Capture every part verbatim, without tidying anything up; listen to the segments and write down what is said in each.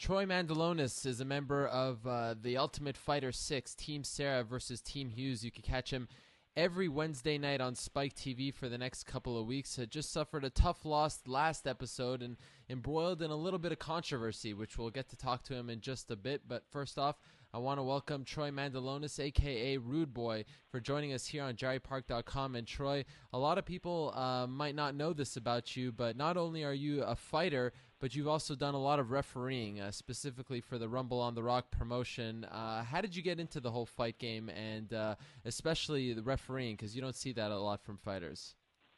Troy Mandalonis is a member of uh, the Ultimate Fighter six, Team Sarah versus Team Hughes. You can catch him every Wednesday night on Spike T V for the next couple of weeks. Uh, just suffered a tough loss last episode and embroiled in a little bit of controversy, which we'll get to talk to him in just a bit. But first off, I want to welcome Troy Mandalonis, a k a. Rude Boy, for joining us here on Jerry Park dot com. And Troy, a lot of people uh, might not know this about you, but not only are you a fighter, but you've also done a lot of refereeing, uh, specifically for the Rumble on the Rock promotion. Uh, how did you get into the whole fight game, and uh, especially the refereeing, because you don't see that a lot from fighters?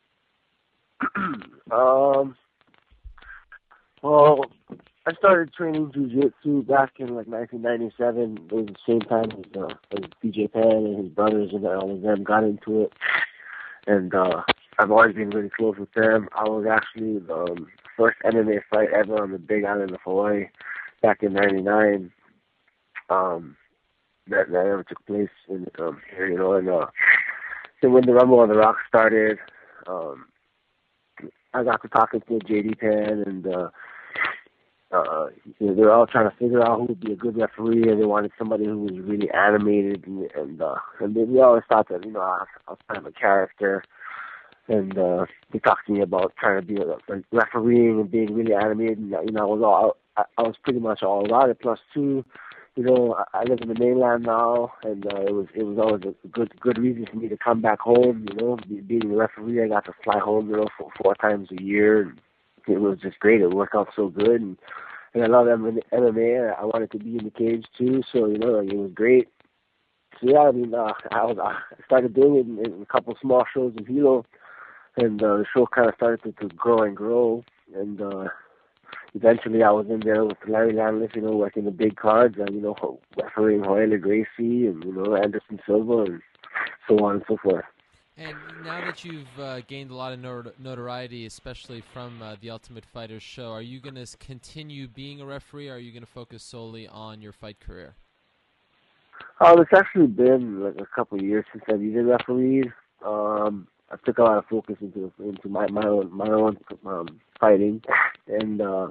um, well, I started training jiu-jitsu back in like nineteen ninety-seven. It was the same time as, uh, as D J Pan and his brothers and all of them got into it. And uh, I've always been really close with them. I was actually the um, first M M A fight ever on the Big Island of Hawaii back in ninety-nine. Um, that, that ever took place in um, here, you know. And uh, then when the Rumble on the Rock started, um, I got to talking to J D Pan, and uh, uh, you know, they were all trying to figure out who would be a good referee, and they wanted somebody who was really animated, and and, uh, and they, we always thought that, you know, I, I was kind of a character. And uh, they talked to me about trying to be a, like refereeing and being really animated. And, you know, I was all I, I was pretty much all about it. Plus, two, you know, I, I live in the mainland now, and uh, it was it was always a good good reason for me to come back home. You know, Be, being a referee, I got to fly home, you know, for four times a year. And it was just great. It worked out so good, and and I love M M A. I wanted to be in the cage too, so you know, like, it was great. So yeah, I mean, uh, I was I started doing it in, in a couple small shows in Hilo. And uh, the show kind of started to, to grow and grow, and uh, eventually I was in there with Larry Landless, you know, working the big cards, and, you know, refereeing Royler Gracie and, you know, Anderson Silva, and so on and so forth. And now that you've uh, gained a lot of not- notoriety, especially from uh, the Ultimate Fighter show, are you going to continue being a referee, or are you going to focus solely on your fight career? Um, it's actually been like a couple of years since I've even refereed. Um, I took a lot of focus into into my my own my own um, fighting, and uh,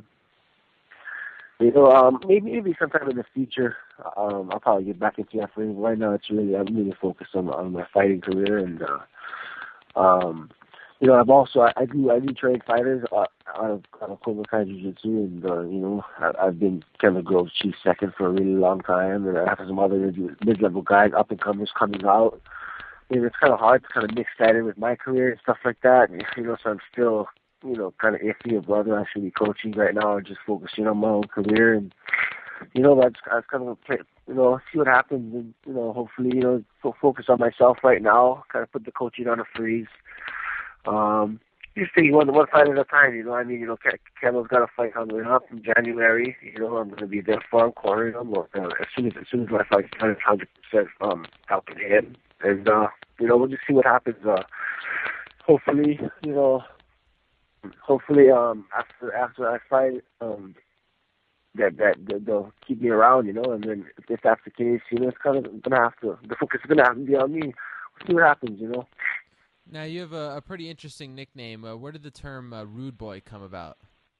you know, um, maybe maybe sometime in the future, um, I'll probably get back into refereeing. Right now, it's really I'm really focused on on my fighting career, and uh, um, you know, I've also I, I do I do train fighters uh, out of out of Cobra Kai Jiu-Jitsu, and uh, you know, I, I've been Kevin Grove's chief second for a really long time, and I have some other mid-level guys, up and comers coming out. You know, it's kind of hard to kind of mix that in with my career and stuff like that. You know, so I'm still, you know, kind of iffy of whether I should be coaching right now or just focusing on my own career. And, you know, that's, that's kind of, you know, see what happens. And, you know, hopefully, you know, fo- focus on myself right now, kind of put the coaching on a freeze. Um, just take one, one fight at a time, you know. I mean, you know, Ke- Kevin's got a fight coming up in January. You know, I'm going to be there for him, cornering him. Or, uh, as soon as, as soon as my fight's done, it's one hundred percent um, helping him. And, uh, you know, we'll just see what happens. Uh, hopefully, you know, hopefully um, after after I fight, um, that, that that they'll keep me around, you know. And then if, if that's the case, you know, it's kind of going to have to, the focus is going to have to be on me. We'll see what happens, you know. Now, you have a, a pretty interesting nickname. Uh, where did the term uh, Rude Boy come about?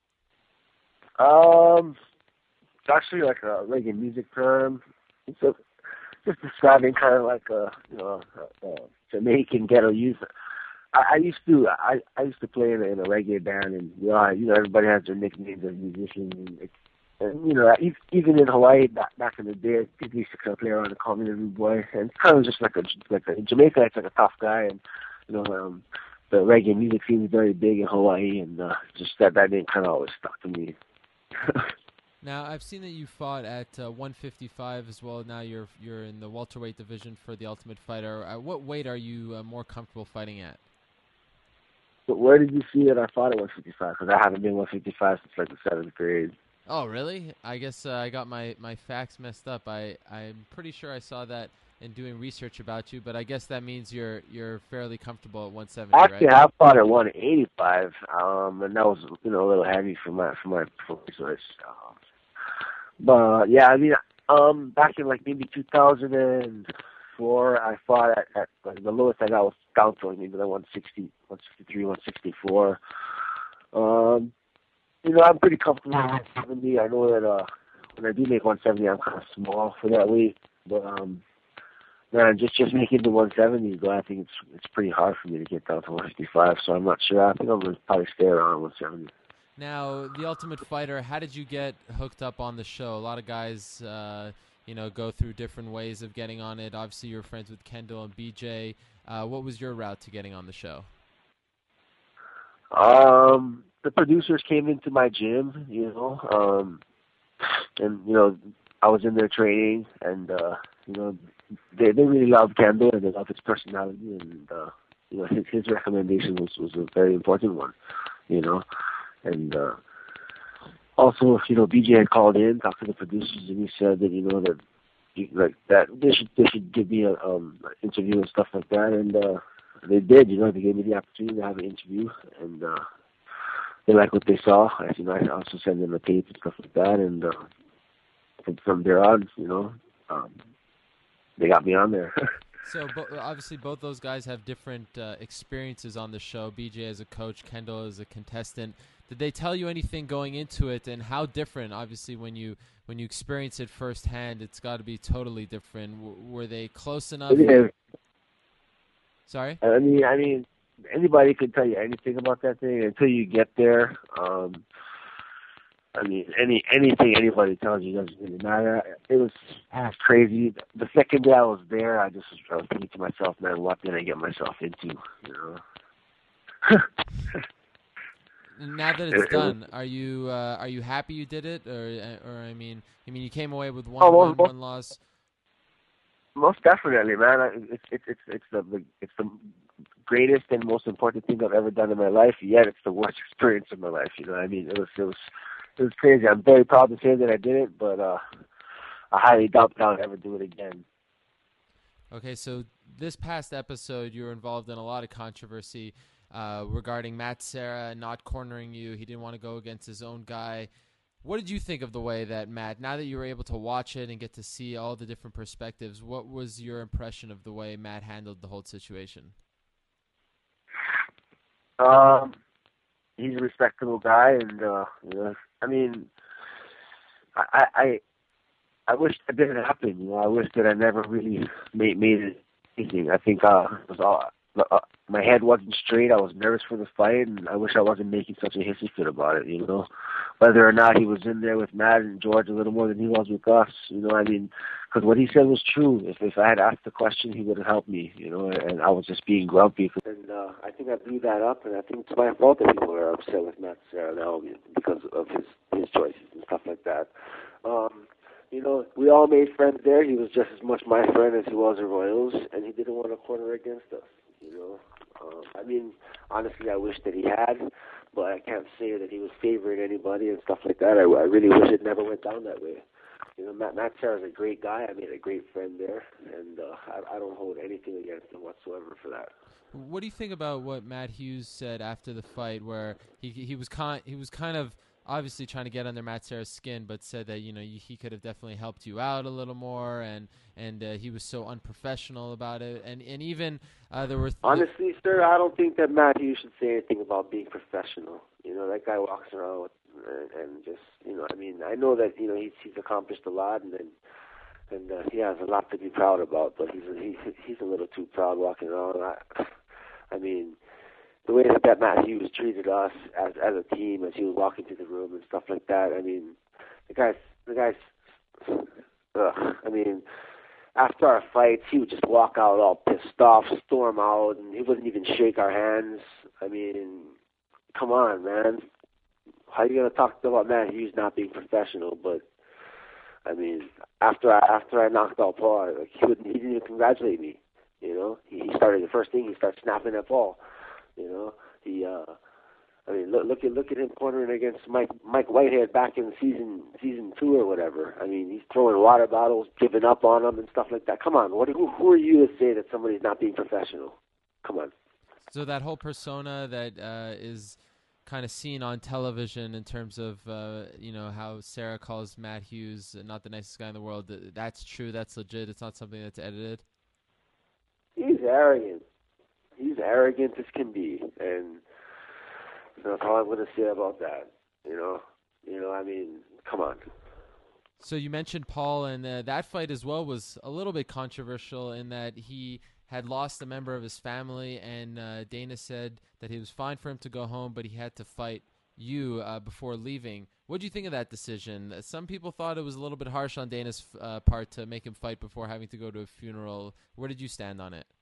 Um, it's actually like a reggae music term. It's a Just describing kind of like a, you know, a, a Jamaican ghetto youth. I, I used to I, I used to play in a, in a reggae band, and you know, I, you know everybody has their nicknames as musicians, and, it, and you know e- even in Hawaii back back in the day, people used to kind of play around and call me the Rude Boy, and it's kind of just like a like a, in Jamaica, it's like a tough guy, and you know um, the reggae music scene is very big in Hawaii, and uh, just that that name kind of always stuck to me. Now, I've seen that you fought at uh, one fifty-five as well. Now you're you're in the welterweight division for the Ultimate Fighter. Uh, what weight are you uh, more comfortable fighting at? But where did you see that I fought at one fifty-five? Because I haven't been one fifty-five since like the seventh grade. Oh, really? I guess uh, I got my, my facts messed up. I, I'm pretty sure I saw that in doing research about you, but I guess that means you're you're fairly comfortable at one seventy, right? Actually, I fought at one eighty-five, um, and that was, you know, a little heavy for my for my resource. Um, but yeah, I mean, um, back in like maybe two thousand four, I fought at, at like, the lowest I got was down to maybe like one sixty, one sixty-three, one sixty-four. Um, you know, I'm pretty comfortable at one seventy. I know that uh, when I do make one seventy, I'm kind of small for that weight. But um, man, just just making the one seventies, though, I think it's it's pretty hard for me to get down to one fifty-five. So I'm not sure. I think I'm gonna probably stay around one seventy. Now, The Ultimate Fighter, how did you get hooked up on the show? A lot of guys, uh, you know, go through different ways of getting on it. Obviously, you're friends with Kendall and B J. Uh, what was your route to getting on the show? Um, the producers came into my gym, you know, um, and you know, I was in their training, and uh, you know, they they really loved Kendall and they loved his personality, and uh, you know, his his recommendation was was a very important one, you know. And uh, also, you know, B J had called in, talked to the producers, and he said that, you know, that like that they should they should give me a um interview and stuff like that, and uh, they did. You know, they gave me the opportunity to have an interview, and uh, they liked what they saw. As you know, I also sent them a tape and stuff like that, and uh, from, from there on, you know, um, they got me on there. So bo- obviously both those guys have different uh, experiences on the show. B J as a coach, Kendall as a contestant. Did they tell you anything going into it, and how different? Obviously, when you when you experience it firsthand, it's got to be totally different. W- were they close enough? Yeah. Sorry? I mean, I mean, anybody could tell you anything about that thing until you get there. Um, I mean, any anything anybody tells you doesn't really matter. It was, it was crazy. The second day I was there, I just was, I was thinking to myself, man, what did I get myself into? You know. Now that it's done, are you uh, are you happy you did it, or or I mean, I mean, you came away with one oh, win, most, one loss. Most definitely, man. It's it's it's it's the it's the greatest and most important thing I've ever done in my life. Yet it's the worst experience of my life. You know, what I mean, it was it was it was crazy. I'm very proud to say that I did it, but uh, I highly doubt that I'll ever do it again. Okay, so this past episode, you were involved in a lot of controversy uh, regarding Matt Serra not cornering you. He didn't want to go against his own guy. What did you think of the way that Matt, now that you were able to watch it and get to see all the different perspectives, what was your impression of the way Matt handled the whole situation? Um, he's a respectable guy, and uh, you know, I mean, I, I I wish that didn't happen. You know, I wish that I never really made made it anything. I think uh, it was all, uh, my head wasn't straight. I was nervous for the fight, and I wish I wasn't making such a hissy fit about it. You know, whether or not he was in there with Matt and George a little more than he was with us. You know, I mean, because what he said was true. If if I had asked the question, he would have helped me. You know, and I was just being grumpy. And uh, I think I blew that up, and I think it's my fault that people are upset with Matt Serra now because of his his choices and stuff like that. Um, You know, we all made friends there. He was just as much my friend as he was a Royals, and he didn't want to corner against us. You know, um, I mean, honestly, I wish that he had, but I can't say that he was favoring anybody and stuff like that. I, I really wish it never went down that way. You know, Matt, Matt Serra's a great guy. I made a great friend there, and uh, I, I don't hold anything against him whatsoever for that. What do you think about what Matt Hughes said after the fight, where he he was kind he was kind of obviously trying to get under Matt Serra's skin, but said that, you know, he could have definitely helped you out a little more, and and uh, he was so unprofessional about it, and and even uh, there were th- honestly, sir, I don't think that Matt Hughes should say anything about being professional. You know, that guy walks around with, and, and just, you know, I mean, I know that, you know, he's he's accomplished a lot, and and, and uh, he has a lot to be proud about, but he's a, he's he's a little too proud walking around. I, I mean, the way that, that Matt Hughes treated us as as a team as he was walking through the room and stuff like that, I mean, the guy's, the guy's, ugh, I mean, after our fights, he would just walk out all pissed off, storm out, and he wouldn't even shake our hands. I mean, come on, man. How are you going to talk about Matt Hughes not being professional? But, I mean, after I, after I knocked out Paul, like, he, wouldn't, he didn't even congratulate me. You know, he, he started, the first thing, he started snapping at Paul. You know, he, uh, I mean, look, look at look at him cornering against Mike Mike Whitehead back in season season two or whatever. I mean, he's throwing water bottles, giving up on them and stuff like that. Come on, what who, who are you to say that somebody's not being professional? Come on. So that whole persona that uh, is kind of seen on television in terms of uh, you know, how Serra calls Matt Hughes not the nicest guy in the world. That's true. That's legit. It's not something that's edited. He's arrogant. He's arrogant as can be, and that's all I'm going to say about that. You know, you know. I mean, come on. So you mentioned Paul, and uh, that fight as well was a little bit controversial in that he had lost a member of his family, and uh, Dana said that he was fine for him to go home, but he had to fight you uh, before leaving. What do you think of that decision? Uh, Some people thought it was a little bit harsh on Dana's uh, part to make him fight before having to go to a funeral. Where did you stand on it?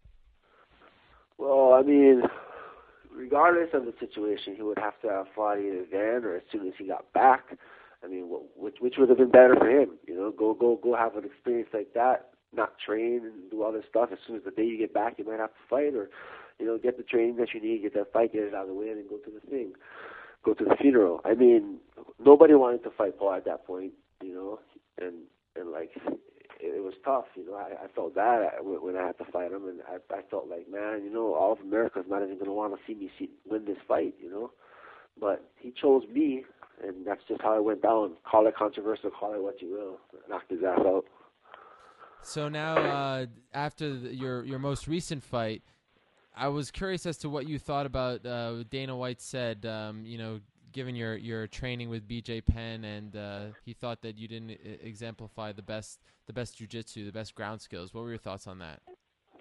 Well, I mean, regardless of the situation, he would have to have fought either then or as soon as he got back. I mean, wh- which which would have been better for him? You know, go go go have an experience like that, not train and do all this stuff. As soon as the day you get back, you might have to fight, or you know, get the training that you need, get that fight, get it out of the way, and then go to the thing, go to the funeral. I mean, nobody wanted to fight Paul at that point, you know, and and like it, it was tough. You know, I, I felt bad when I had to fight him, and I I felt like, man, you know, all of America's not even going to want to see me see, win this fight, you know. But he chose me, and that's just how it went down. Call it controversial, call it what you will. Knocked his ass out. So now, uh, after the, your your most recent fight, I was curious as to what you thought about uh, Dana White said. Um, you know, given your, your training with B J Penn, and uh, he thought that you didn't I- exemplify the best the best jiu-jitsu, the best ground skills. What were your thoughts on that?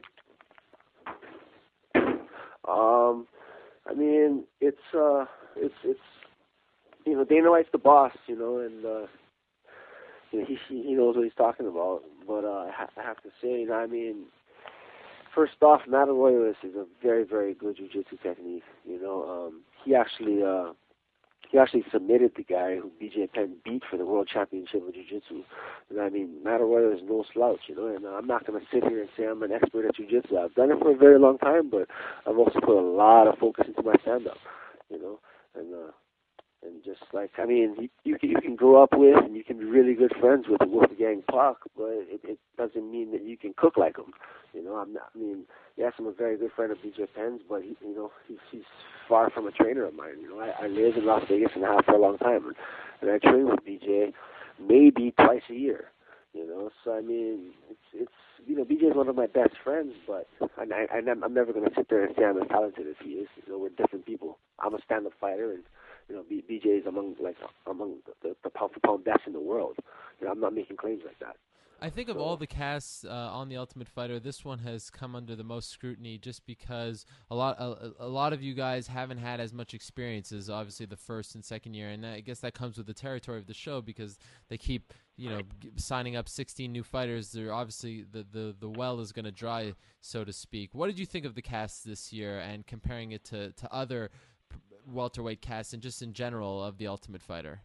Um, I mean, it's uh, it's it's you know, Dana White's the boss, you know, and uh, you know, he he knows what he's talking about. But uh, I, ha- I have to say, you know, I mean, first off, Matt Arroyo is a very very good jiu-jitsu technique. You know, um, he actually uh, he actually submitted the guy who B J Penn beat for the world championship of jiu-jitsu. And I mean, Matt Arroyo is no slouch, you know, and uh, I'm not going to sit here and say I'm an expert at jiu-jitsu. I've done it for a very long time, but I've also put a lot of focus into my stand-up, you know, and uh, and just like, I mean, you, you can you can grow up with and you can be really good friends with the Wolfgang Puck, but it, it doesn't mean that you can cook like him. You know, I'm not, I mean, yes, I'm a very good friend of B J Penn's, but he, you know, he's he's far from a trainer of mine. You know, I, I lived in Las Vegas and a half for a long time, and, and I train with B J maybe twice a year. You know, so I mean, it's it's you know, B J is one of my best friends, but and I, and I'm, I'm never going to sit there and say I'm as talented as he is. You know, we're different people. I'm a stand-up fighter, and you know, B, B J is among like among the, the pound for pound best in the world. You know, I'm not making claims like that. I think of So, all the casts uh, on The Ultimate Fighter, this one has come under the most scrutiny just because a lot a, a lot of you guys haven't had as much experience as obviously the first and second year, and I guess that comes with the territory of the show because they keep you know g- signing up sixteen new fighters. They're obviously the, the, the well is going to dry, so to speak. What did you think of the cast this year and comparing it to, to other p- welterweight casts and just in general of The Ultimate Fighter?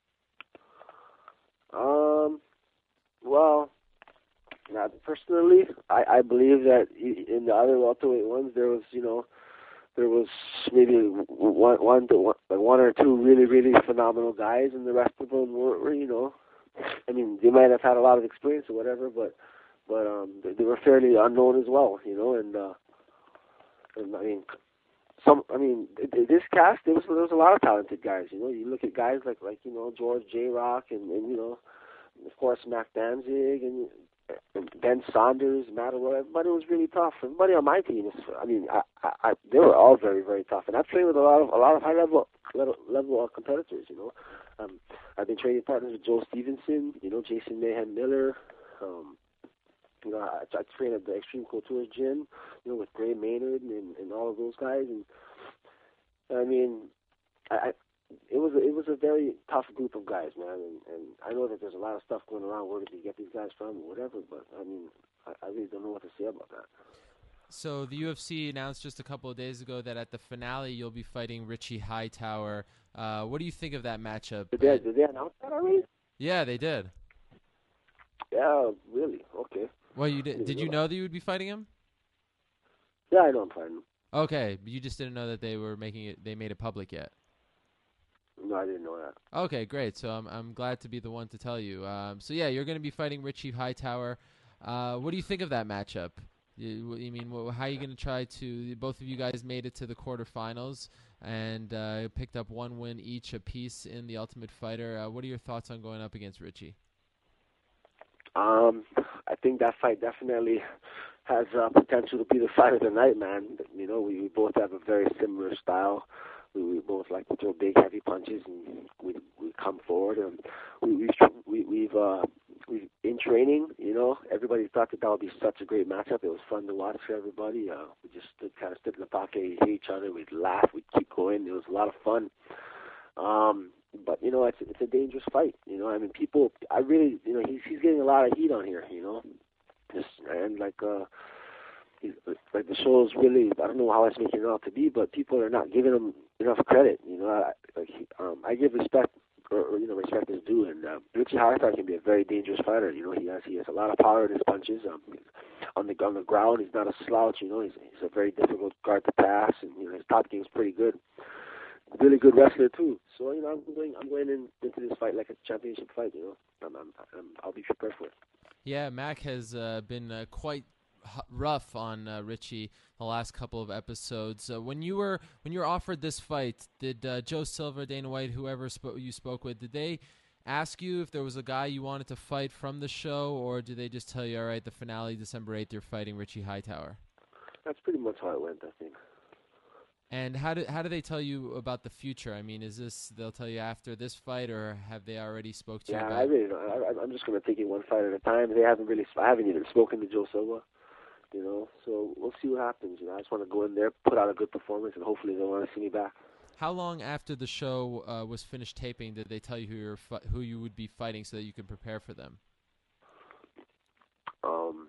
um, well, now personally, I, I believe that i- in the other welterweight ones, there was, you know, there was maybe one, one, to one, like one or two really, really phenomenal guys, and the rest of them were, were, you know, I mean, they might have had a lot of experience or whatever, but, but um, they, they were fairly unknown as well, you know, and, uh, and I mean, some, I mean, th- th- this cast, there was there was a lot of talented guys, you know. You look at guys like like you know George J. Rock and, and you know, of course Mac Danzig and, and Ben Saunders, Matt Arroyo. Everybody was really tough. Everybody on my team is, I mean, I, I, I they were all very very tough, and I've trained with a lot of a lot of high level level, level uh, competitors, you know. Um, I've been training partners with Joe Stevenson, you know, Jason Mayhem Miller. Um, You know, I, I trained at the Extreme Couture gym, you know, with Gray Maynard and, and all of those guys. And I mean, I, I it was a, it was a very tough group of guys, man. And, and I know that there's a lot of stuff going around. Where did you get these guys from, or whatever? But I mean, I, I really don't know what to say about that. So the U F C announced just a couple of days ago that at the finale you'll be fighting Richie Hightower. Uh, what do you think of that matchup? Did they, did they announce that already? Yeah, they did. Yeah, really? Okay. Well, you did. Did you know that you would be fighting him? Yeah, I know I'm fighting. Okay, but you just didn't know that they were making it. They made it public yet. No, I didn't know that. Okay, great. So I'm I'm glad to be the one to tell you. Um, so yeah, you're going to be fighting Richie Hightower. Uh, what do you think of that matchup? You, you mean wh- how are you going to try to? Both of you guys made it to the quarterfinals and uh, picked up one win each apiece in the Ultimate Fighter. Uh, what are your thoughts on going up against Richie? Um, I think that fight definitely has uh, potential to be the fight of the night, man. You know, we, we both have a very similar style. We, we both like to throw big, heavy punches, and we we come forward. And we we've we, we've uh, we've in training, you know, everybody thought that that would be such a great matchup. It was fun to watch for everybody. Uh, we just stood, kind of stood in the pocket, we hit each other, we'd laugh, we'd keep going. It was a lot of fun. Um, but you know, it's it's a dangerous fight. You know, I mean, people. I really, you know, he's he's getting a lot of heat on here. You know, just and like uh, he's, like the show is really. I don't know how it's making it out to be, but people are not giving him enough credit. You know, I, like he, um, I give respect, or, or you know, respect is due. And uh, Richie Hightower can be a very dangerous fighter. You know, he has he has a lot of power in his punches. Um, on the on the ground, he's not a slouch. You know, he's he's a very difficult guard to pass, and you know, his top game is pretty good. Really good wrestler too. So you know, I'm going, I'm going in, into this fight like a championship fight. You know, I'm, I'm, I'm I'll be prepared for it. Yeah, Mac has uh, been uh, quite h- rough on uh, Richie the last couple of episodes. Uh, when you were when you were offered this fight, did uh, Joe Silva, Dana White, whoever sp- you spoke with, did they ask you if there was a guy you wanted to fight from the show, or did they just tell you, all right, the finale December eighth, you're fighting Richie Hightower? That's pretty much how it went, I think. And how do how do they tell you about the future? I mean, is this they'll tell you after this fight, or have they already spoke to yeah, you about? I really don't. I, I'm just going to take it one fight at a time. They haven't really. I haven't even spoken to Joe Silva, you know. So we'll see what happens. You know, I just want to go in there, put out a good performance, and hopefully they'll want to see me back. How long after the show uh, was finished taping did they tell you who you're fi- who you would be fighting so that you could prepare for them? Um,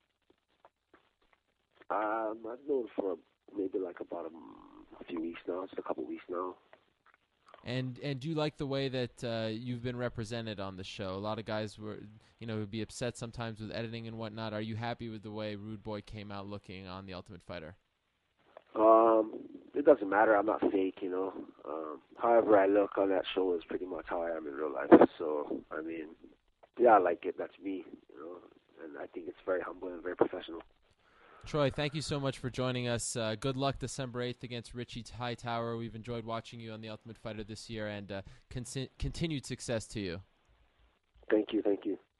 um I've known for maybe like about a, a few weeks now. Just a couple weeks now. And and do you like the way that uh, you've been represented on the show? A lot of guys were, you know, would be upset sometimes with editing and whatnot. Are you happy with the way Rude Boy came out looking on The Ultimate Fighter? Um, it doesn't matter. I'm not fake, you know. Um, however I look on that show is pretty much how I am in real life. So, I mean, yeah, I like it. That's me, you know. And I think it's very humble and very professional. Troy, thank you so much for joining us. Uh, good luck December eighth against Richie Hightower. We've enjoyed watching you on The Ultimate Fighter this year, and uh, con- continued success to you. Thank you. Thank you.